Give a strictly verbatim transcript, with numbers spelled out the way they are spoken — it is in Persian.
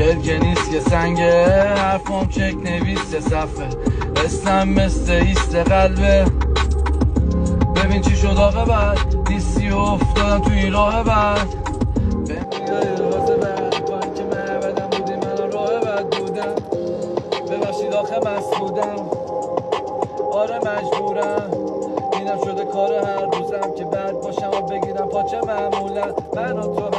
گرگه نیست که سنگه، حرفم چک نویس صفه، اسلم مثل ایست قلبه. ببین چی شد آقا بعد نیستی و افتادم تو این راه بعد. بمیره رازه بعد با اینکه من بدم بودی من راه بعد بودم. ببخشید آخه مست بودم، آره مجبورم، اینم شده کار هر روزم که بعد باشم و بگیرم پاچه معمولا. من و تو